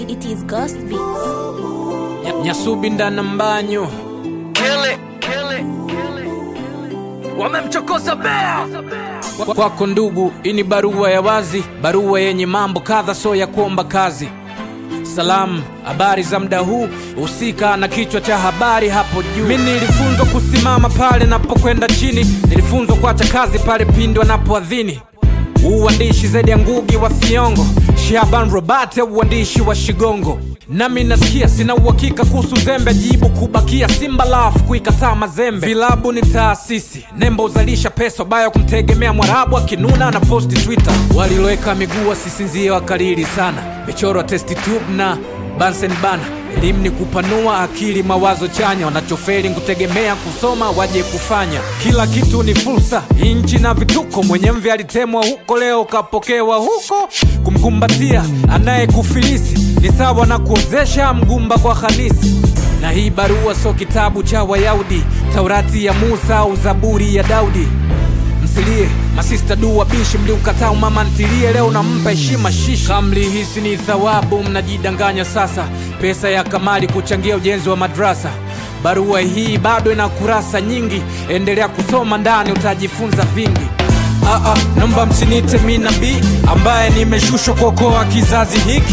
It is Ghost Beats. Nyasubi ndana mbanyo wamemchokoza bea. Kwako ndugu, ini barua ya wazi, barua yenye mambo kadha, so ya kuomba kazi. Salamu, habari za mda huu, usika na kichwa cha habari hapo juu. Mimi nilifunzwa kusimama pale napokwenda chini, nilifunzwa kuacha kazi pale pindi wanapoadhini. Uandishi zaidi ya Ngugi wa Thiong'o, Shaban Robert uandishi wa Shigongo. Nami nasikia sina uhakika kuhusu zembe, jibu kubakia Simba lafu kuikataa mazembe. Vilabu ni taasisi, nembo uzalisha pesa, baya kumtegemea Mwarabu akinuna na posti Twitter. Waliloweka miguu wasisinzie wakalili sana, michoro testi tube na Bunsen bana. Elimu ni kupanua akili, mawazo chanya, wanachofeli kutegemea kusoma waje kufanya. Kila kitu ni fursa, inchi na vituko, mwenye mvi alitemwa huko leo kapokewa huko. Kumkumbatia anayekufilisi ni sawa na kuozesha mgumba kwa khanisi. Na hii barua so kitabu cha Wayahudi, Taurati ya Musa au Zaburi ya Daudi. Msilie masista dua bishi, mliukataa mama ntilie, leo nampa heshima shishi. Kamli hisi ni thawabu, mnajidanganya sasa. Pesa ya kamali kuchangia ujenzi wa madrasa. Barua hii bado ina kurasa nyingi, endelea kusoma ndani utajifunza vingi. Naomba msinite mimi nabii ambaye nimeshushwa kuokoa kizazi hiki.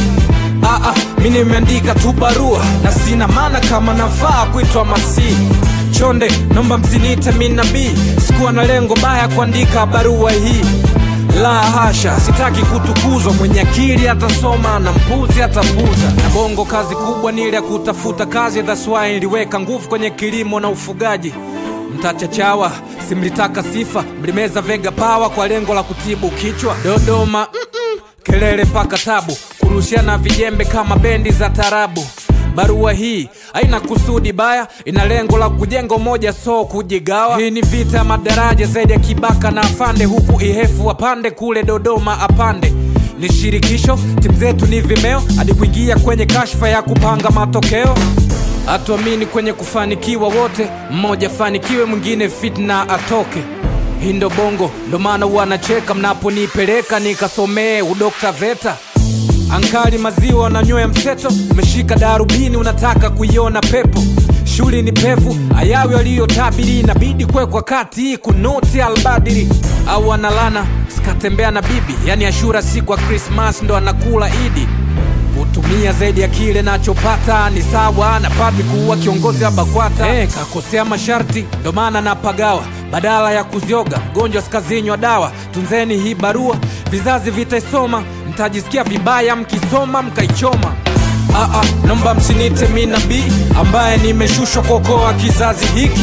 Mimi nimeandika tu barua na sina maana kama nafaa kuitwa Masihi. Chonde, naomba msinite mimi nabii, sikuwa na lengo baya kuandika barua hii. La hasha, sitaki kutukuzwa, mwenye akili atasoma na mpuzi atapuza. Na bongo kazi kubwa ni ile ya kutafuta kazi, that's why niliweka nguvu kwenye kilimo na ufugaji. Mtachachawa, simlitaka sifa, mlimeza Vega Power kwa lengo la kutibu kichwa. Dodoma, kelele paka tabu, kurushiana vijembe kama bendi za tarabu. Barua hii haina kusudi baya, ina lengo la kujenga moja so kujigawa. Hii ni vita madaraja zaidi ya Kibaka na Afande, huku Ihefu apande kule Dodoma apande. Ni shirikisho, timu zetu ni Vimeo, hadi kuingia kwenye kashfa ya kupanga matokeo. Hatuamini kwenye kufanikiwa wote, mmoja fanikiwe mwingine fitna atoke. Hii ndo bongo, ndo maana wanacheka mnaponipeleka nikasomee udokta VETA. Ankali maziwa na nyoya mseto, umeshika darubini unataka kuiona pepo. Shuli ni pevu, ayawi waliotabiri, inabidi kwa kati kunuti albadiri. Au analana, sikatembea na bibi, yani Ashura siku wa Christmas ndo anakula Idi. Kutumia zaidi ya kile nachopata ni sawa na padri kuwa kiongozi wa BAKWATA. Kakosea masharti, ndo maana napagawa, badala ya kuzioga mgonjwa sikazinywa dawa. Tunzeni hii barua, vizazi vitaisoma, mtajisikia vibaya mkisoma mkaichoma. Naomba msinite mimi nabii ambaye nimeshushwa kuokoa kizazi hiki.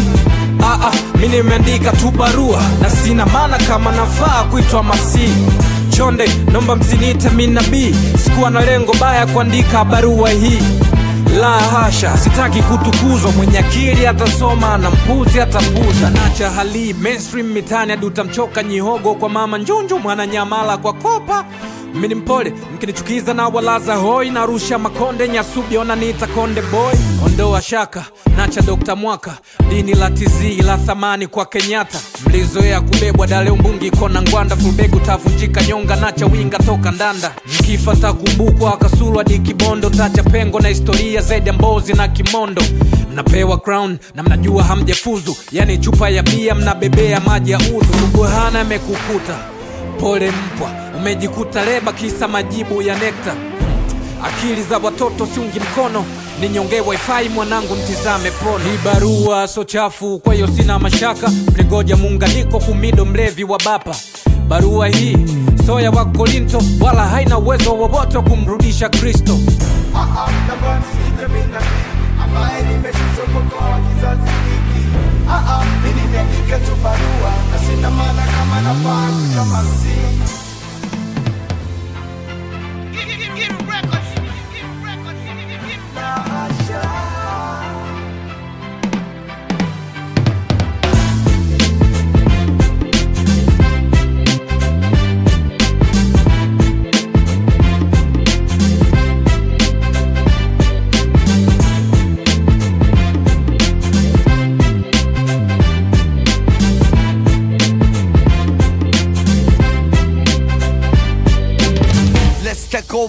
Mimi nimeandika tu barua na sina maana kama nafaa kuitwa Masihi. Chonde, naomba msinite mimi nabii, sikuwa na lengo baya kuandika barua hii. La hasha, sitaki kutukuzwa, mwenye akili atasoma na mpuzi atapuza. Nacha hali mainstream mitani hadi utamchoka nyihogo kwa mama njunju, mwana nyamala kwa kopa. Mimi ni mpole, mkinichukiza na walaza hoi, narusha makonde Nyasubi ona niita konde boy. Ondoa shaka, nacha Dr. Mwaka, dini la tizi la thamani kwa Kenyatta. Mlizoea kubebwa dale umbungi kona ngwanda, fulbegu tavunjika nyonga, nacha winga toka ndanda. Mkifa takumbukwa Kasulu hadi Kibondo, tacha pengo na historia zaidi ya Mbozi na Kimondo. Mnapewa crown na mnajua hamjefuzu, yani chupa ya bia mnabebea maji ya udhu. Subuhana amekukuta, pole mpwa, umejikuta leba kisa majibu ya nekta. Akili za watoto siungi mkono, ninyonge wifi mwanangu mtizame pono. Hii barua so chafu, kwa hiyo sina mashaka, mligoja muunganiko kumido mlevi wa bapa. Barua hii so ya wa Korinto, wala haina uwezo wowote kumrudisha Kristo. Naomba msinite mimi nabii ambaye nimeshushwa kuokoa kizazi hiki. Mimi nimeandika tu barua na sina maana kama nafaa kuitwa Masihi.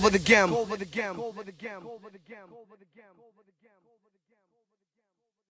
over the game.